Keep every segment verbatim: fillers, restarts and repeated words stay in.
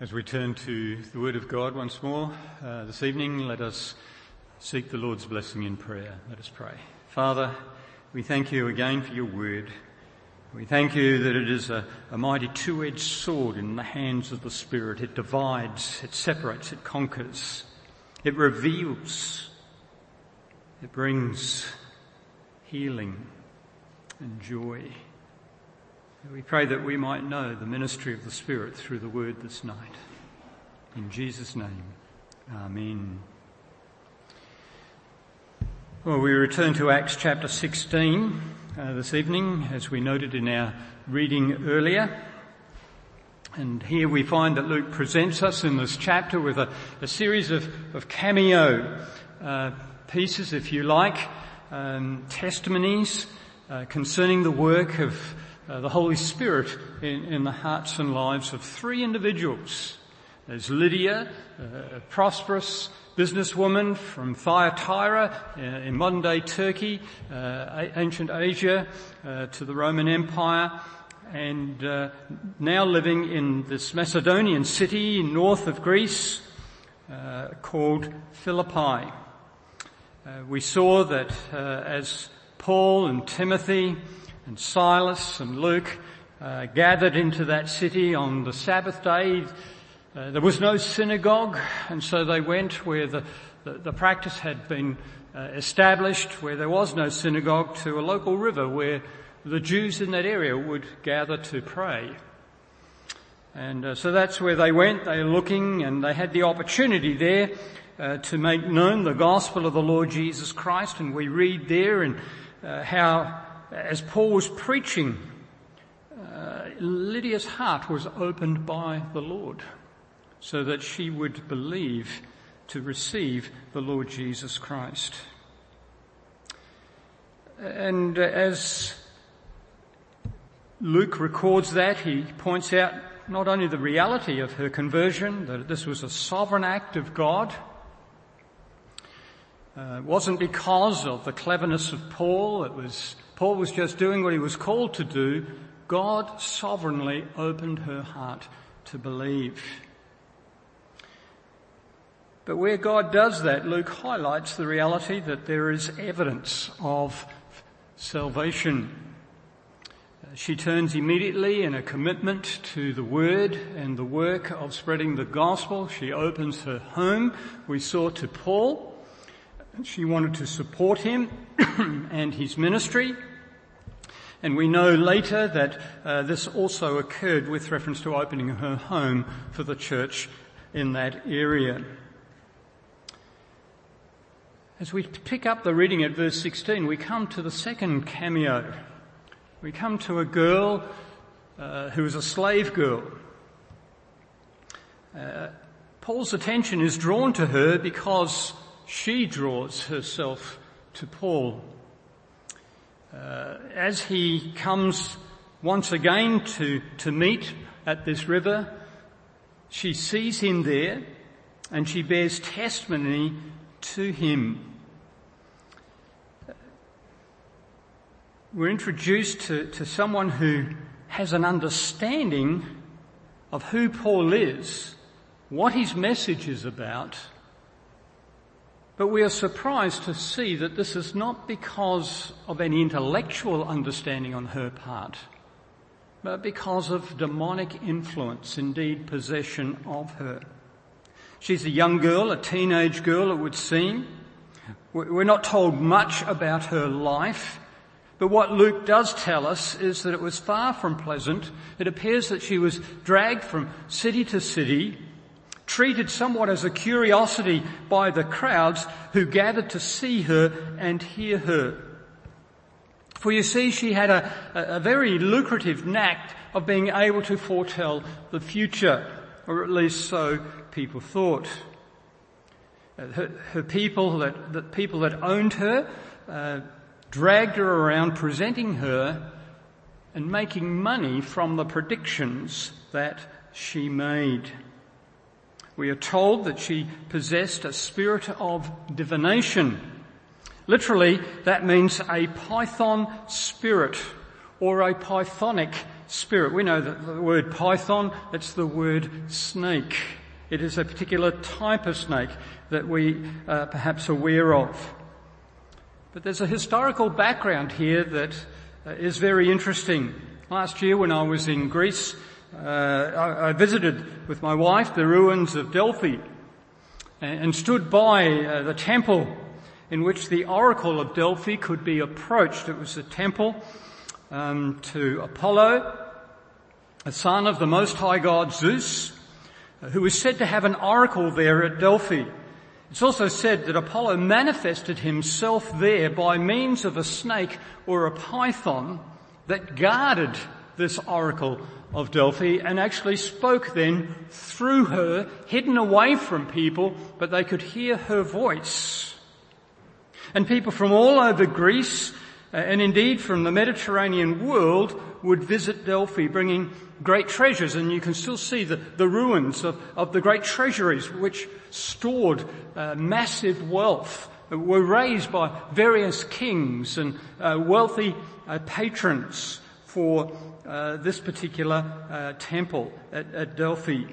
As we turn to the Word of God once more uh, this evening, let us seek the Lord's blessing in prayer. Let us pray. Father, we thank you again for your Word. We thank you that it is a, a mighty two-edged sword in the hands of the Spirit. It divides, it separates, it conquers, it reveals, it brings healing and joy. We pray that we might know the ministry of the Spirit through the Word this night. In Jesus' name, Amen. Well, we return to Acts chapter sixteen uh, this evening, as we noted in our reading earlier. And here we find that Luke presents us in this chapter with a, a series of, of cameo uh, pieces, if you like, um, testimonies uh, concerning the work of Uh, the Holy Spirit in, in the hearts and lives of three individuals. There's Lydia, uh, a prosperous businesswoman from Thyatira uh, in modern-day Turkey, uh, ancient Asia, uh, to the Roman Empire, and uh, now living in this Macedonian city north of Greece uh, called Philippi. Uh, we saw that uh, as Paul and Timothy and Silas and Luke uh, gathered into that city on the Sabbath day, uh, there was no synagogue, and so they went where the, the, the practice had been uh, established, where there was no synagogue, to a local river where the Jews in that area would gather to pray. And uh, so that's where they went. They were looking, and they had the opportunity there uh, to make known the gospel of the Lord Jesus Christ. And we read there in uh, how, as Paul was preaching, uh, Lydia's heart was opened by the Lord so that she would believe to receive the Lord Jesus Christ. And as Luke records that, he points out not only the reality of her conversion, that this was a sovereign act of God. Uh, it wasn't because of the cleverness of Paul. It was Paul was just doing what he was called to do. God sovereignly opened her heart to believe. But where God does that, Luke highlights the reality that there is evidence of salvation. Uh, she turns immediately in a commitment to the word and the work of spreading the gospel. She opens her home, we saw, to Paul. She wanted to support him and his ministry. And we know later that uh, this also occurred with reference to opening her home for the church in that area. As we pick up the reading at verse sixteen, we come to the second cameo. We come to a girl uh, who is a slave girl. Uh, Paul's attention is drawn to her because she draws herself to Paul. Uh, as he comes once again to, to meet at this river, she sees him there and she bears testimony to him. We're introduced to, to someone who has an understanding of who Paul is, what his message is about. But we are surprised to see that this is not because of any intellectual understanding on her part, but because of demonic influence, indeed possession of her. She's a young girl, a teenage girl it would seem. We're not told much about her life, but what Luke does tell us is that it was far from pleasant. It appears that she was dragged from city to city, treated somewhat as a curiosity by the crowds who gathered to see her and hear her. For you see, she had a, a very lucrative knack of being able to foretell the future, or at least so people thought. Her, her people that, that people that owned her uh, dragged her around, presenting her and making money from the predictions that she made. We are told that she possessed a spirit of divination. Literally, that means a python spirit or a pythonic spirit. We know that the word python, it's the word snake. It is a particular type of snake that we are perhaps aware of. But there's a historical background here that uh, is very interesting. Last year when I was in Greece, uh, I, I visited with my wife the ruins of Delphi and, and stood by uh, the temple in which the oracle of Delphi could be approached. It was a temple um, to Apollo, a son of the Most High God Zeus, uh, who was said to have an oracle there at Delphi. It's also said that Apollo manifested himself there by means of a snake or a python that guarded this oracle of Delphi and actually spoke then through her, hidden away from people, but they could hear her voice. And people from all over Greece, uh, and indeed from the Mediterranean world, would visit Delphi bringing great treasures, and you can still see the, the ruins of, of the great treasuries which stored uh, massive wealth, were raised by various kings and uh, wealthy uh, patrons for uh, this particular uh, temple at, at Delphi.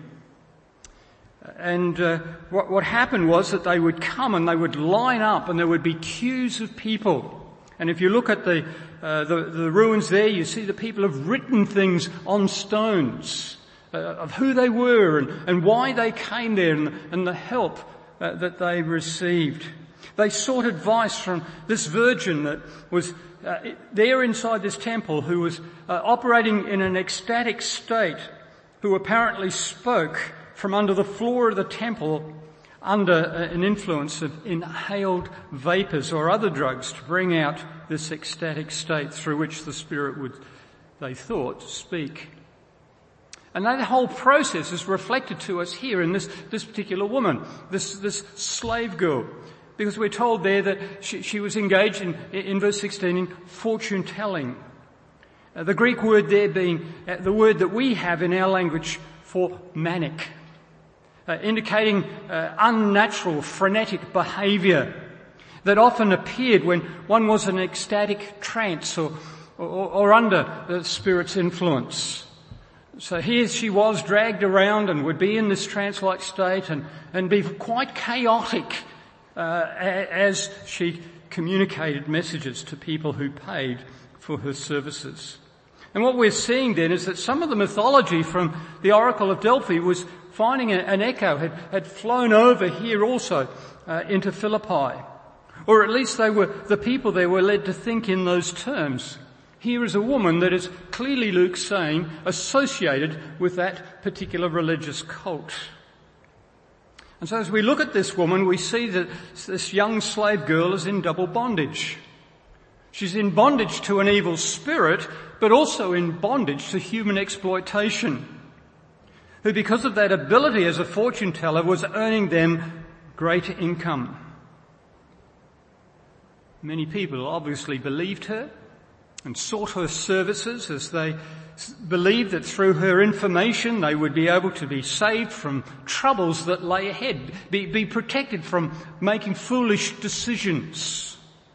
And uh, what, what happened was that they would come and they would line up and there would be queues of people. And if you look at the, uh, the, the ruins there, you see the people have written things on stones uh, of who they were and, and why they came there and, and the help uh, that they received. They sought advice from this virgin that was uh, there inside this temple who was uh, operating in an ecstatic state, who apparently spoke from under the floor of the temple under an influence of inhaled vapours or other drugs to bring out this ecstatic state through which the Spirit would, they thought, speak. And that whole process is reflected to us here in this, this particular woman, this, this slave girl, because we're told there that she, she was engaged in, in verse sixteen, in fortune telling. Uh, the Greek word there being uh, the word that we have in our language for manic. Uh, indicating uh, unnatural, frenetic behaviour that often appeared when one was in ecstatic trance or, or, or under the Spirit's influence. So here she was dragged around and would be in this trance-like state and, and be quite chaotic uh, as she communicated messages to people who paid for her services. And what we're seeing then is that some of the mythology from the Oracle of Delphi was finding an echo, had, had flown over here also uh, into Philippi. Or at least they were, the people there were led to think in those terms. Here is a woman that is clearly, Luke saying, associated with that particular religious cult. And so as we look at this woman, we see that this young slave girl is in double bondage. She's in bondage to an evil spirit, but also in bondage to human exploitation, who because of that ability as a fortune teller was earning them great income. Many people obviously believed her and sought her services as they believed that through her information they would be able to be saved from troubles that lay ahead, be, be protected from making foolish decisions.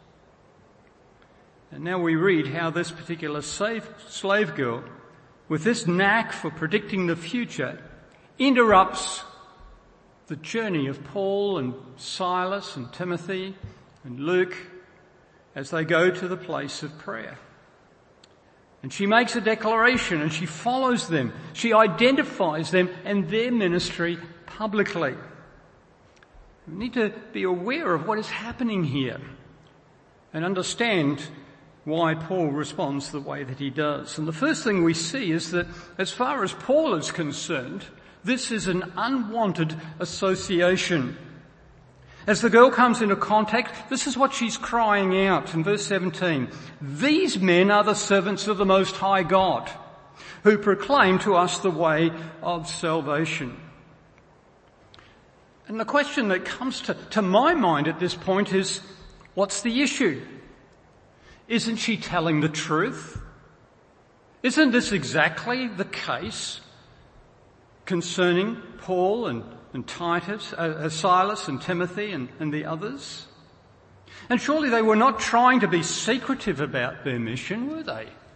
And now we read how this particular slave, slave girl, with this knack for predicting the future, interrupts the journey of Paul and Silas and Timothy and Luke as they go to the place of prayer. And she makes a declaration and she follows them. She identifies them and their ministry publicly. We need to be aware of what is happening here and understand why Paul responds the way that he does. And the first thing we see is that as far as Paul is concerned, this is an unwanted association. As the girl comes into contact, this is what she's crying out in verse seventeen. These men are the servants of the Most High God, who proclaim to us the way of salvation. And the question that comes to, to my mind at this point is, what's the issue? Isn't she telling the truth? Isn't this exactly the case concerning Paul and, and Titus, uh, Silas and Timothy and, and the others? And surely they were not trying to be secretive about their mission, were they?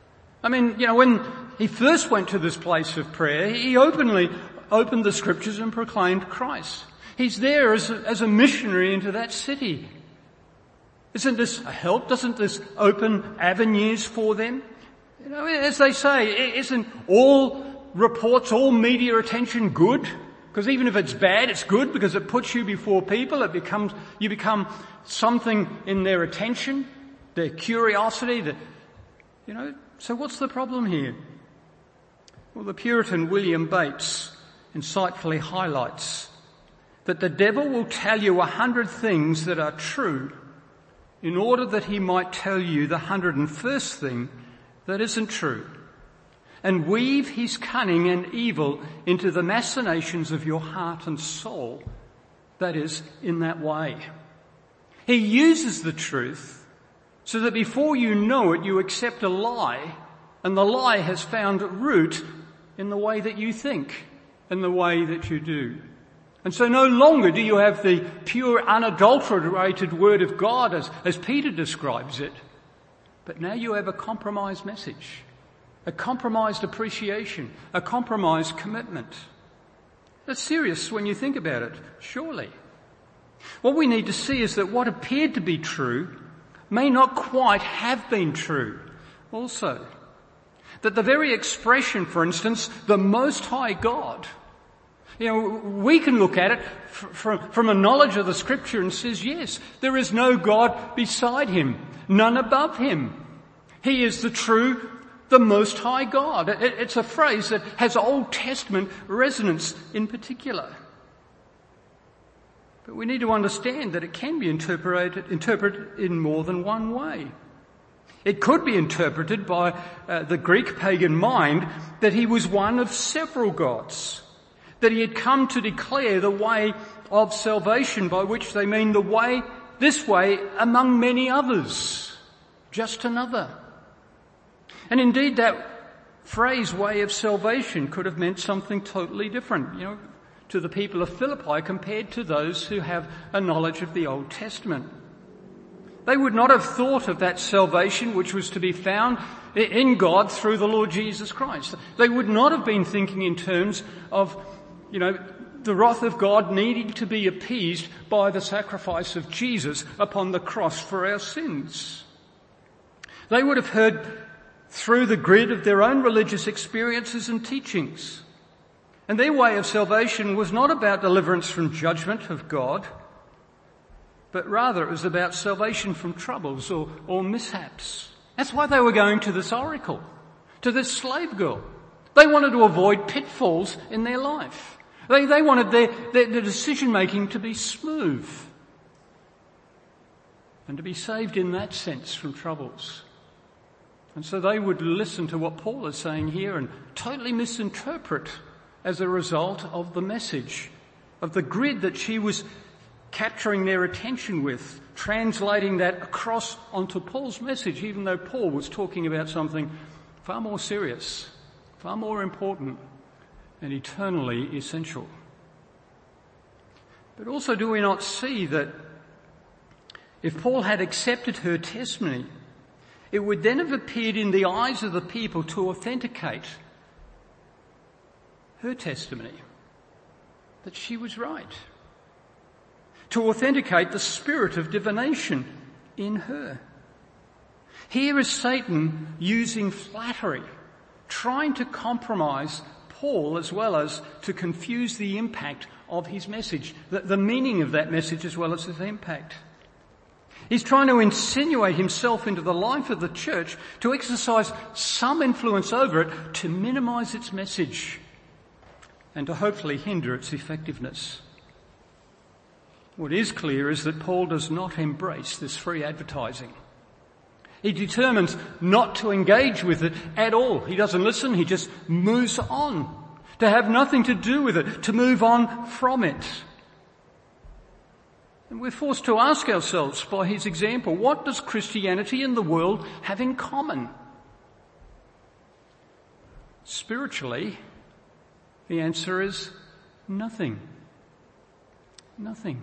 I mean, you know, when he first went to this place of prayer, he openly opened the scriptures and proclaimed Christ. He's there as a, as a missionary into that city. Isn't this a help? Doesn't this open avenues for them? You know, as they say, isn't all reports, all media attention good? Because even if it's bad, it's good because it puts you before people. It becomes, you become something in their attention, their curiosity. The, you know, so what's the problem here? Well, the Puritan William Bates insightfully highlights that the devil will tell you a hundred things that are true in order that he might tell you the hundred and first thing that isn't true, and weave his cunning and evil into the machinations of your heart and soul, that is, in that way. He uses the truth so that before you know it, you accept a lie, and the lie has found root in the way that you think, in the way that you do. And so no longer do you have the pure, unadulterated word of God as, as Peter describes it, but now you have a compromised message, a compromised appreciation, a compromised commitment. That's serious when you think about it, surely. What we need to see is that what appeared to be true may not quite have been true also. That the very expression, for instance, the Most High God, you know, we can look at it from, from a knowledge of the Scripture and says, yes, there is no God beside him, none above him. He is the true, the Most High God. It, it's a phrase that has Old Testament resonance in particular. But we need to understand that it can be interpreted, interpreted in more than one way. It could be interpreted by uh, the Greek pagan mind that he was one of several gods, that he had come to declare the way of salvation, by which they mean the way, this way, among many others, just another. And indeed that phrase, way of salvation, could have meant something totally different, you know, to the people of Philippi compared to those who have a knowledge of the Old Testament. They would not have thought of that salvation which was to be found in God through the Lord Jesus Christ. They would not have been thinking in terms of, you know, the wrath of God needing to be appeased by the sacrifice of Jesus upon the cross for our sins. They would have heard through the grid of their own religious experiences and teachings. And their way of salvation was not about deliverance from judgment of God, but rather it was about salvation from troubles or, or mishaps. That's why they were going to this oracle, to this slave girl. They wanted to avoid pitfalls in their life. They, they wanted their, their, their decision-making to be smooth and to be saved in that sense from troubles. And so they would listen to what Paul is saying here and totally misinterpret as a result of the message, of the grid that she was capturing their attention with, translating that across onto Paul's message, even though Paul was talking about something far more serious, far more important and eternally essential. But also, do we not see that if Paul had accepted her testimony, it would then have appeared in the eyes of the people to authenticate her testimony, that she was right, to authenticate the spirit of divination in her. Here is Satan using flattery, trying to compromise Paul as well as to confuse the impact of his message, the, the meaning of that message as well as its impact. He's trying to insinuate himself into the life of the church to exercise some influence over it to minimize its message and to hopefully hinder its effectiveness. What is clear is that Paul does not embrace this free advertising. He determines not to engage with it at all. He doesn't listen, he just moves on, to have nothing to do with it, to move on from it. And we're forced to ask ourselves by his example, what does Christianity and the world have in common? Spiritually, the answer is nothing. Nothing.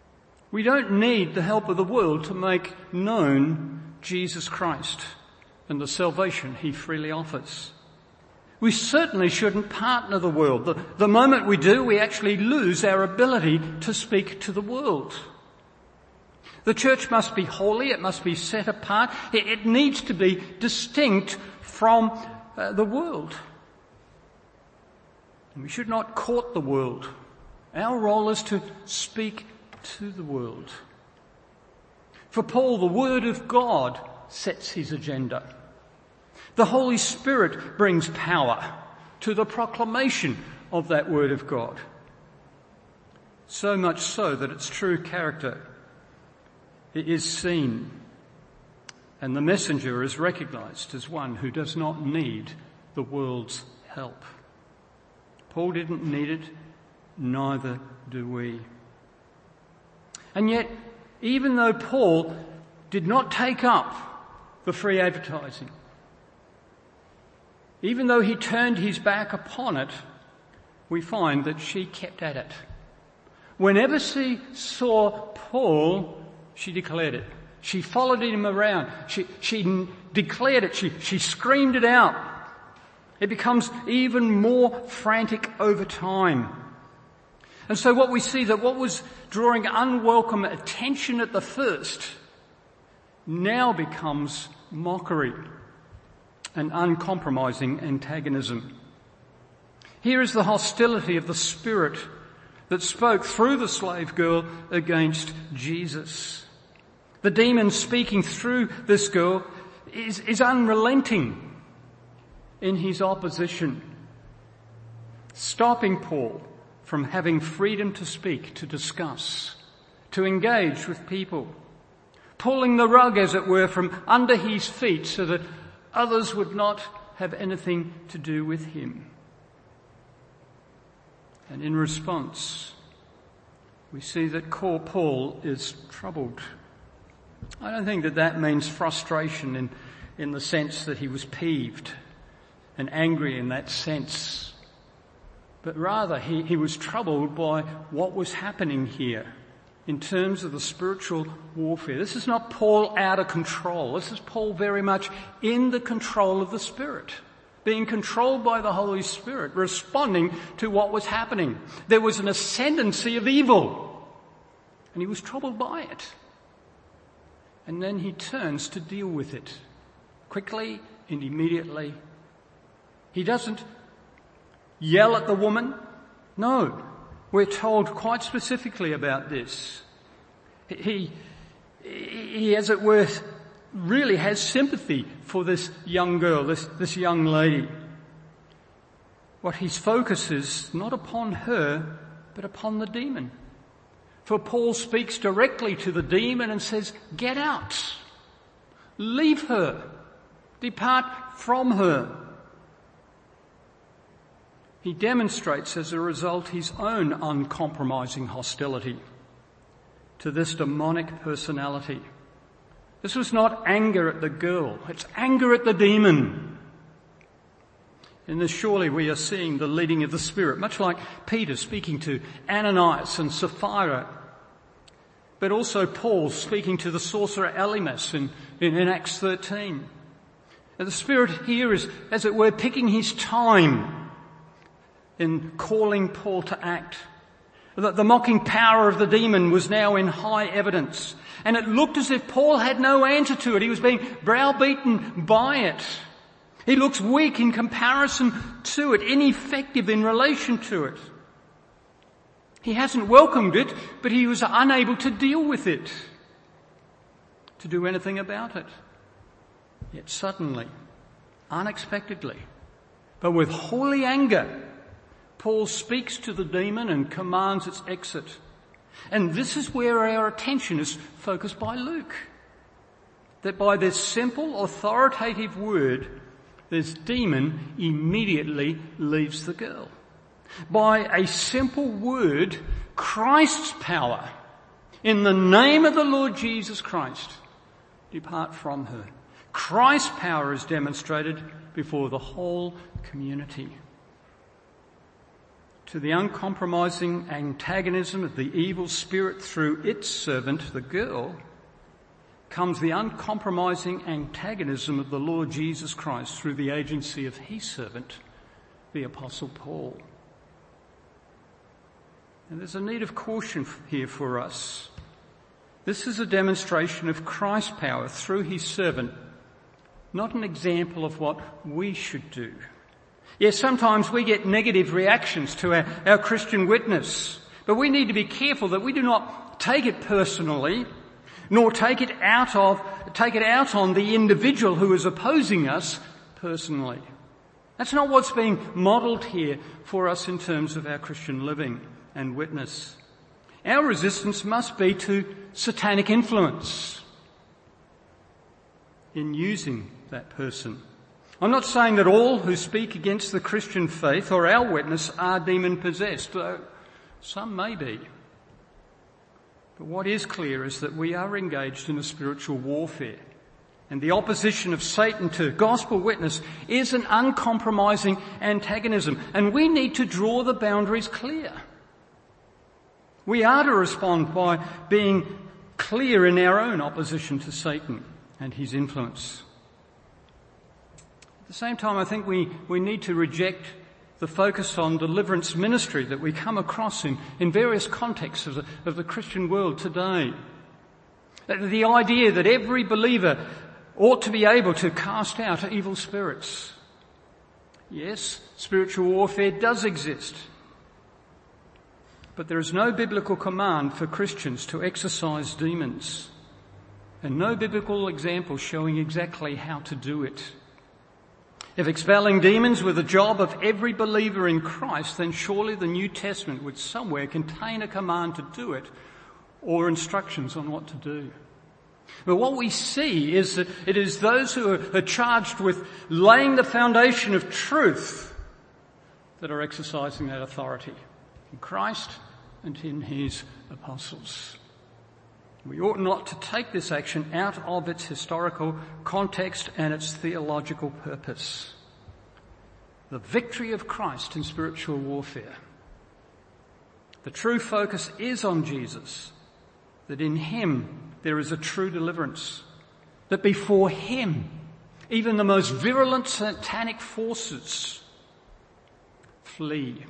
We don't need the help of the world to make known Jesus Christ and the salvation he freely offers. We certainly shouldn't partner the world. The, the moment we do, we actually lose our ability to speak to the world. The church must be holy, it must be set apart, it, it needs to be distinct from uh, the world. And we should not court the world. Our role is to speak to the world. For Paul, the Word of God sets his agenda. The Holy Spirit brings power to the proclamation of that Word of God. So much so that its true character is seen, and the messenger is recognized as one who does not need the world's help. Paul didn't need it, neither do we. And yet, even though Paul did not take up the free advertising, even though he turned his back upon it, we find that she kept at it. Whenever she saw Paul, she declared it. She followed him around. She, she declared it. She, she screamed it out. It becomes even more frantic over time. And so what we see that what was drawing unwelcome attention at the first now becomes mockery and uncompromising antagonism. Here is the hostility of the Spirit that spoke through the slave girl against Jesus. The demon speaking through this girl is, is unrelenting in his opposition, stopping Paul from having freedom to speak, to discuss, to engage with people, pulling the rug, as it were, from under his feet so that others would not have anything to do with him. And in response, we see that Paul is troubled. I don't think that that means frustration in, in the sense that he was peeved and angry in that sense. But rather he, he was troubled by what was happening here in terms of the spiritual warfare. This is not Paul out of control. This is Paul very much in the control of the Spirit, being controlled by the Holy Spirit, responding to what was happening. There was an ascendancy of evil, and he was troubled by it. And then he turns to deal with it quickly and immediately. He doesn't yell at the woman. No, we're told quite specifically about this. He, he, as it were, really has sympathy for this young girl, this, this young lady. What his focus is not upon her, but upon the demon. For Paul speaks directly to the demon and says, "Get out. Leave her. Depart from her." He demonstrates as a result his own uncompromising hostility to this demonic personality. This was not anger at the girl, it's anger at the demon. In this, surely we are seeing the leading of the Spirit, much like Peter speaking to Ananias and Sapphira, but also Paul speaking to the sorcerer Elymas in, in, in Acts thirteen. And the Spirit here is, as it were, picking his time in calling Paul to act. The, the mocking power of the demon was now in high evidence, and it looked as if Paul had no answer to it. He was being browbeaten by it. He looks weak in comparison to it, ineffective in relation to it. He hasn't welcomed it, but he was unable to deal with it, to do anything about it. Yet suddenly, unexpectedly, but with holy anger, Paul speaks to the demon and commands its exit. And this is where our attention is focused by Luke. That by this simple, authoritative word, this demon immediately leaves the girl. By a simple word, Christ's power, in the name of the Lord Jesus Christ, depart from her. Christ's power is demonstrated before the whole community. To the uncompromising antagonism of the evil spirit through its servant, the girl, comes the uncompromising antagonism of the Lord Jesus Christ through the agency of his servant, the Apostle Paul. And there's a need of caution here for us. This is a demonstration of Christ's power through his servant, not an example of what we should do. Yes, sometimes we get negative reactions to our, our Christian witness, but we need to be careful that we do not take it personally, nor take it out of, take it out on the individual who is opposing us personally. That's not what's being modelled here for us in terms of our Christian living and witness. Our resistance must be to satanic influence in using that person. I'm not saying that all who speak against the Christian faith or our witness are demon-possessed, though some may be. But what is clear is that we are engaged in a spiritual warfare, and the opposition of Satan to gospel witness is an uncompromising antagonism, and we need to draw the boundaries clear. We are to respond by being clear in our own opposition to Satan and his influence. At the same time, I think we, we need to reject the focus on deliverance ministry that we come across in, in various contexts of the, of the Christian world today. The idea that every believer ought to be able to cast out evil spirits. Yes, spiritual warfare does exist. But there is no biblical command for Christians to exorcise demons, and no biblical example showing exactly how to do it. If expelling demons were the job of every believer in Christ, then surely the New Testament would somewhere contain a command to do it or instructions on what to do. But what we see is that it is those who are charged with laying the foundation of truth that are exercising that authority in Christ and in his apostles. We ought not to take this action out of its historical context and its theological purpose. The victory of Christ in spiritual warfare. The true focus is on Jesus, that in him there is a true deliverance, that before him even the most virulent satanic forces flee.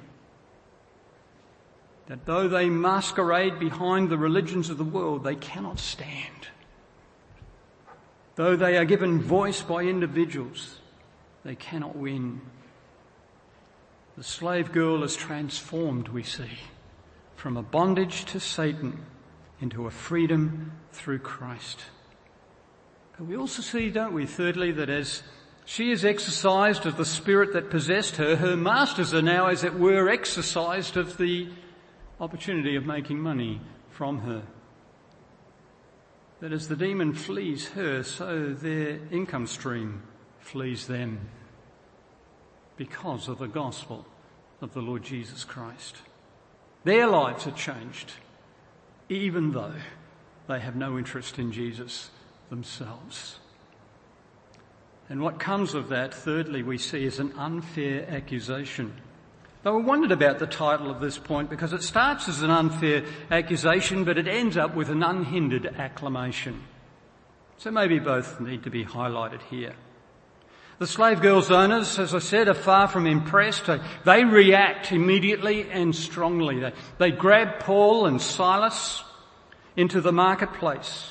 That though they masquerade behind the religions of the world, they cannot stand. Though they are given voice by individuals, they cannot win. The slave girl is transformed, we see, from a bondage to Satan into a freedom through Christ. But we also see, don't we, thirdly, that as she is exorcised of the spirit that possessed her, her masters are now, as it were, exorcised of the opportunity of making money from her. That as the demon flees her, so their income stream flees them because of the gospel of the Lord Jesus Christ. Their lives are changed, even though they have no interest in Jesus themselves. And what comes of that, thirdly, we see is an unfair accusation. Now, we wondered about the title of this point because it starts as an unfair accusation, but it ends up with an unhindered acclamation. So maybe both need to be highlighted here. The slave girl's owners, as I said, are far from impressed. They react immediately and strongly. They, they grab Paul and Silas into the marketplace.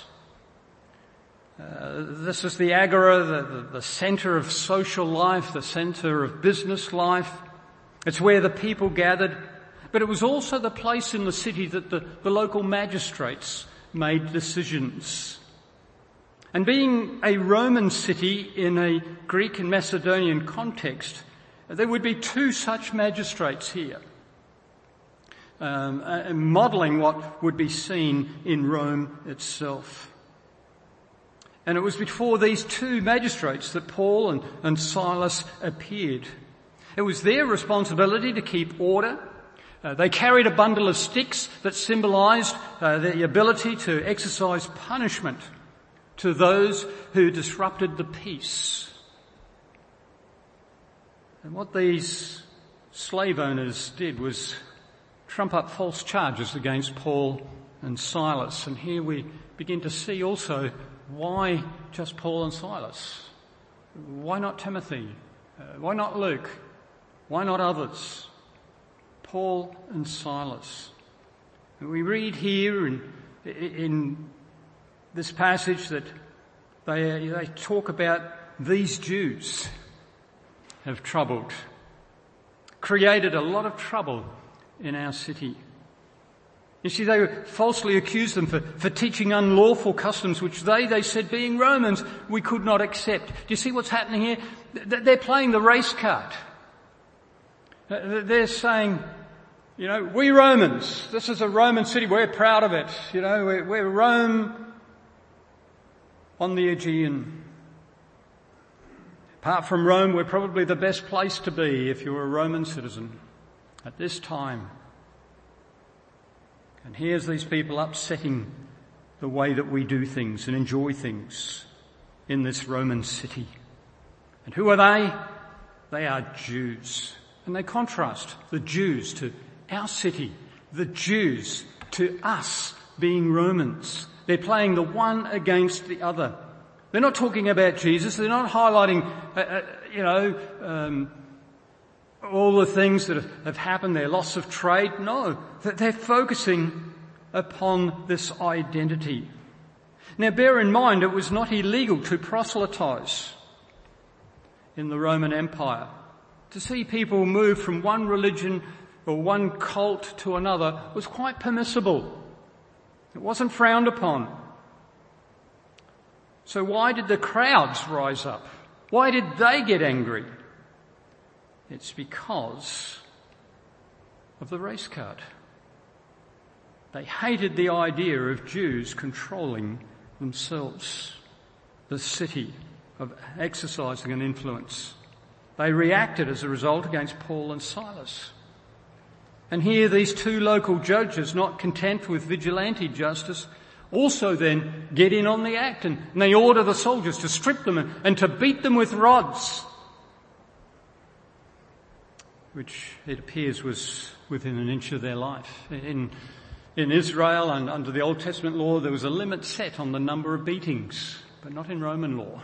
Uh, this is the agora, the, the, the centre of social life, the centre of business life. It's where the people gathered, but it was also the place in the city that the, the local magistrates made decisions. And being a Roman city in a Greek and Macedonian context, there would be two such magistrates here, um, uh, modelling what would be seen in Rome itself. And it was before these two magistrates that Paul and, and Silas appeared. It was their responsibility to keep order. Uh, they carried a bundle of sticks that symbolised uh, the ability to exercise punishment to those who disrupted the peace. And what these slave owners did was trump up false charges against Paul and Silas. And here we begin to see also why just Paul and Silas? Why not Timothy? Uh, why not Luke? Why not others? Paul and Silas. And we read here in, in this passage that they, they talk about these Jews have troubled, created a lot of trouble in our city. You see, they falsely accused them for, for teaching unlawful customs, which they, they said, being Romans, we could not accept. Do you see what's happening here? They're playing the race card. They're saying, you know, we Romans, this is a Roman city, we're proud of it. You know, we're, we're Rome on the Aegean. Apart from Rome, we're probably the best place to be if you're a Roman citizen at this time. And here's these people upsetting the way that we do things and enjoy things in this Roman city. And who are they? They are Jews. And they contrast the Jews to our city, the Jews to us being Romans. They're playing the one against the other. They're not talking about Jesus. They're not highlighting, uh, uh, you know, um, all the things that have, have happened, their loss of trade. No, they're focusing upon this identity. Now bear in mind, it was not illegal to proselytise in the Roman Empire. To see people move from one religion or one cult to another was quite permissible. It wasn't frowned upon. So why did the crowds rise up? Why did they get angry? It's because of the race card. They hated the idea of Jews controlling themselves, the city, of exercising an influence. They reacted as a result against Paul and Silas. And here these two local judges, not content with vigilante justice, also then get in on the act, and they order the soldiers to strip them and, and to beat them with rods, which it appears was within an inch of their life. In, in Israel and under the Old Testament law, there was a limit set on the number of beatings, but not in Roman law.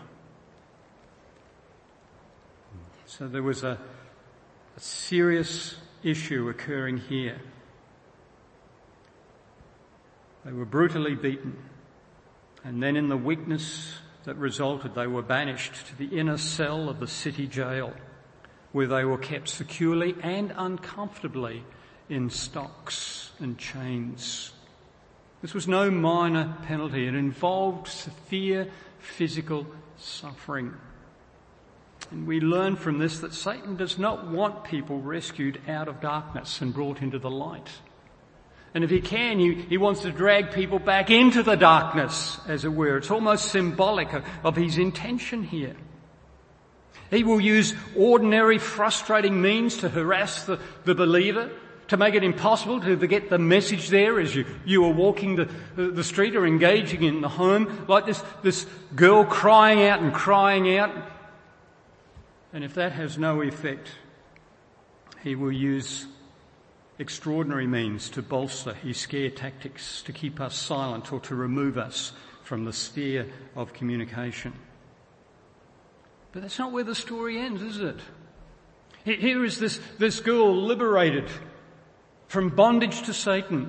So there was a, a serious issue occurring here. They were brutally beaten, and then in the weakness that resulted, they were banished to the inner cell of the city jail, where they were kept securely and uncomfortably in stocks and chains. This was no minor penalty. It involved severe physical suffering. And we learn from this that Satan does not want people rescued out of darkness and brought into the light. And if he can, he, he wants to drag people back into the darkness, as it were. It's almost symbolic of, of his intention here. He will use ordinary, frustrating means to harass the, the believer, to make it impossible to get the message there as you, you are walking the, the street or engaging in the home, like this, this girl crying out and crying out. And if that has no effect, he will use extraordinary means to bolster his scare tactics, to keep us silent or to remove us from the sphere of communication. But that's not where the story ends, is it? Here is this, this girl liberated from bondage to Satan.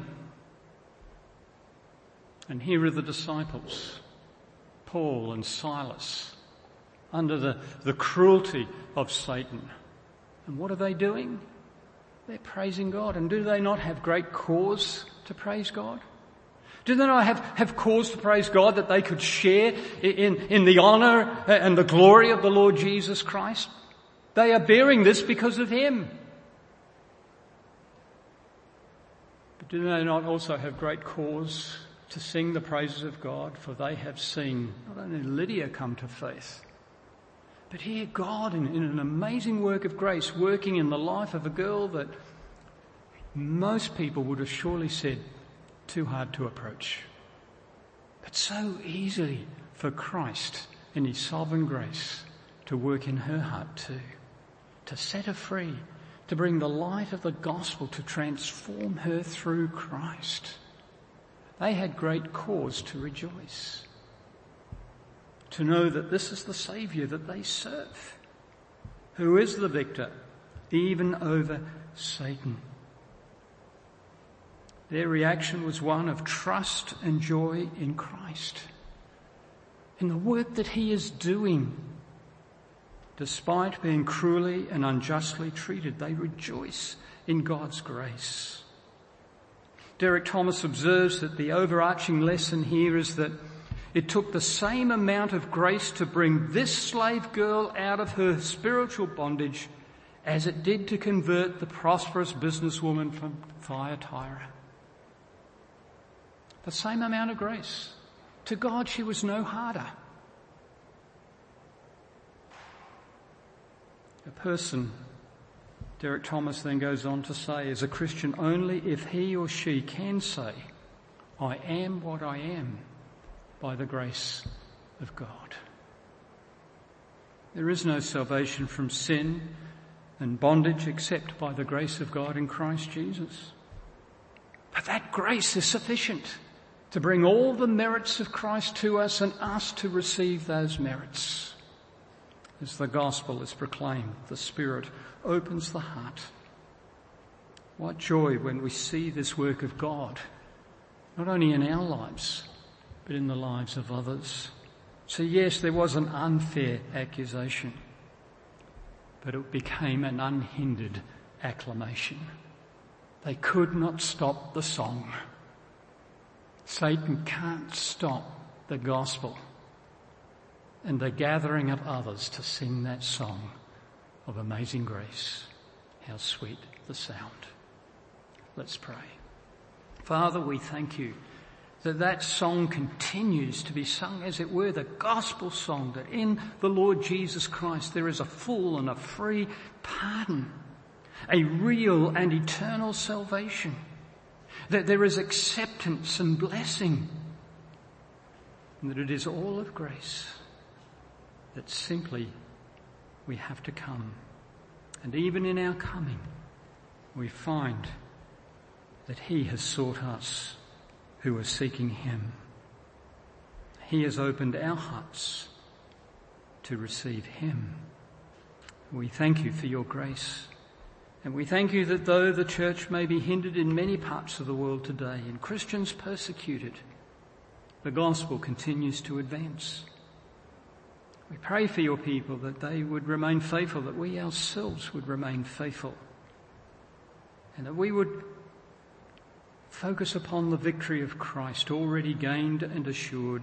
And here are the disciples, Paul and Silas, under the, the cruelty of Satan. And what are they doing? They're praising God. And do they not have great cause to praise God? Do they not have, have cause to praise God that they could share in, in the honour and the glory of the Lord Jesus Christ? They are bearing this because of Him. But do they not also have great cause to sing the praises of God? For they have seen not only Lydia come to faith, but here God, in, in an amazing work of grace, working in the life of a girl that most people would have surely said, too hard to approach. But so easily for Christ in His sovereign grace to work in her heart too, to set her free, to bring the light of the gospel to transform her through Christ. They had great cause to rejoice. to know that this is the Saviour that they serve, who is the victor, even over Satan. Their reaction was one of trust and joy in Christ, in the work that he is doing. Despite being cruelly and unjustly treated, they rejoice in God's grace. Derek Thomas observes that the overarching lesson here is that it took the same amount of grace to bring this slave girl out of her spiritual bondage as it did to convert the prosperous businesswoman from Thyatira. The same amount of grace. To God, she was no harder. A person, Derek Thomas then goes on to say, is a Christian only if he or she can say, I am what I am by the grace of God. There is no salvation from sin and bondage except by the grace of God in Christ Jesus. But that grace is sufficient to bring all the merits of Christ to us and us to receive those merits. As the gospel is proclaimed, the Spirit opens the heart. What joy when we see this work of God, not only in our lives, but in the lives of others. So yes, there was an unfair accusation, but it became an unhindered acclamation. They could not stop the song. Satan can't stop the gospel and the gathering of others to sing that song of amazing grace. How sweet the sound. Let's pray. Father, we thank you that that song continues to be sung, as it were, the gospel song, that in the Lord Jesus Christ there is a full and a free pardon, a real and eternal salvation, that there is acceptance and blessing, and that it is all of grace, that simply we have to come. And even in our coming, we find that he has sought us who are seeking him. He has opened our hearts to receive him. We thank you for your grace. And we thank you that though the church may be hindered in many parts of the world today and Christians persecuted, the gospel continues to advance. We pray for your people that they would remain faithful, that we ourselves would remain faithful, and that we would focus upon the victory of Christ already gained and assured.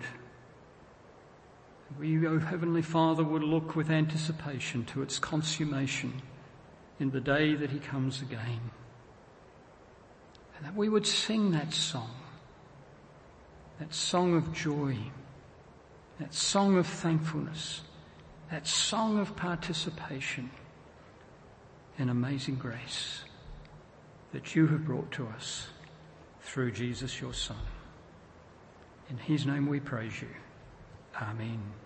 We, O Heavenly Father, would look with anticipation to its consummation in the day that he comes again. And that we would sing that song, that song of joy, that song of thankfulness, that song of participation in amazing grace that you have brought to us through Jesus your Son. In his name we praise you. Amen.